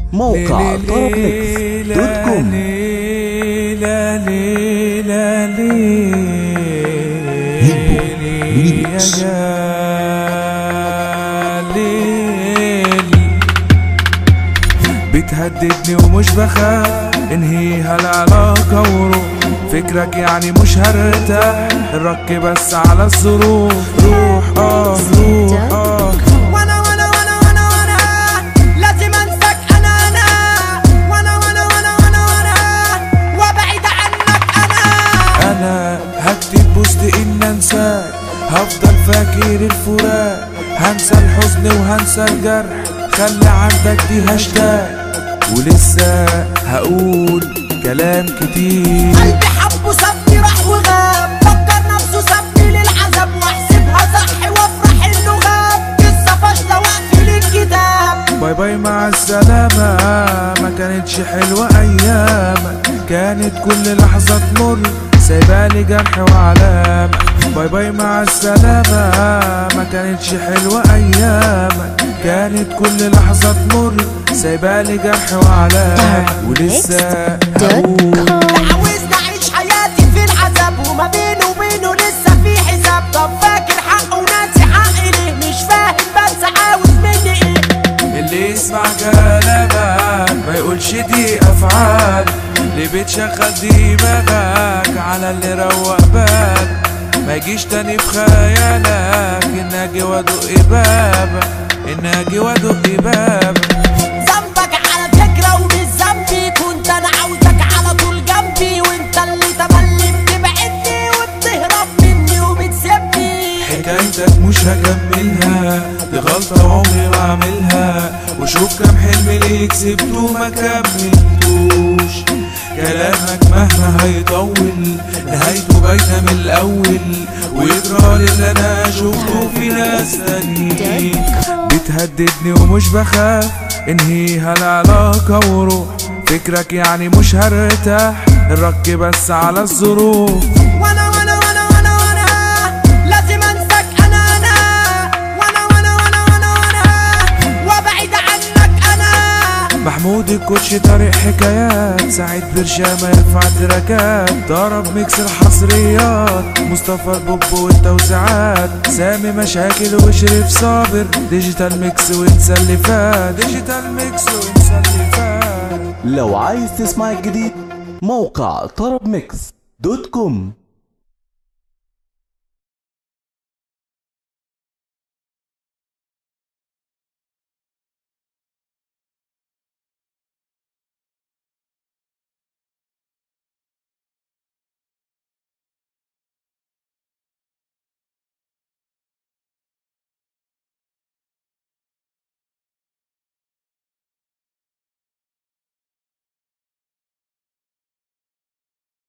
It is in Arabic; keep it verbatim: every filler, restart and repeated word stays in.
موقع طرب ميكس دوت كوم. ليلى ليلى ليلى بتهددني ومش بخاف انهيها العلاقة وروح فكرك يعني مش هرتاح الرك بس على الظروف. روح اه روح اه وانا وانا وانا وانا وانا لازم انساك انا انا وانا وانا وانا وانا وانا وابعد عنك انا انا هكتب بوست ان انساك هفضل فاكر الفراق هنسى الحزن وهنسى الجرح خلي عندك دي هاشتاج ولسه هقول كلام كتير. قلبي حبه سابني راح وغاب فكر نفسه سابني للعذاب واحسبها صح وافرح انه غاب قصة فاشلة واقفل الكتاب. باي باي مع السلامة ما كانتش حلوة ايامك كانت كل لحظة تمر سايبالي جرح وعلامة. باي باي مع السلامة ما كانتش حلوة ايامك كانت كل لحظة تمر سايبالي جرح وعلامة ولسه هقول عاوزني اعيش حياتي في العذاب وما بينه وبينه لسه في حساب. طب فاكر حقه وناسي حقي ليه مش فاهم بس عاوز مني ايه؟ اللي يسمع كلامك ما يقولش دي افعال اللي بتشغل دماغك على اللي روق بالك ما يجيش تاني في خيالك ان اجي وادق بابك ان اجي وادق بابك. ذنبك على فكرة ومش ذنبي كنت انا عاوزك على طول جنبي وانت اللي تملي بتبعدني وبتهرب مني وبتسيبني. حكايتك مش هكملها دي غلطة عمري ما اعملها وشوف كام حلم ليك سبته ما كملتوش. كلامك مهما هيطول نهايته باينة من الأول ويجرى اللي أنا شفته في ناس تانيين. بتهددني ومش بخاف انهيها العلاقة وروح فكرك يعني مش هرتاح الرك بس على الظروف. وانا وانا وانا وانا وانا لازم انساك انا انا وانا وانا وانا وانا وانا وابعد عنك انا. محمود الكوتش طريق حكايات سعيد برشامة يرفع تراكات ضرب ميكس الحصريات مصطفى البوب والتوزيعات سامي مشاكل وشريف صابر ديجيتال ميكس وانسى اللي فات ديجيتال ميكس وانسى اللي فات. لو عايز تسمع الجديد موقع طرب ميكس دوت كوم.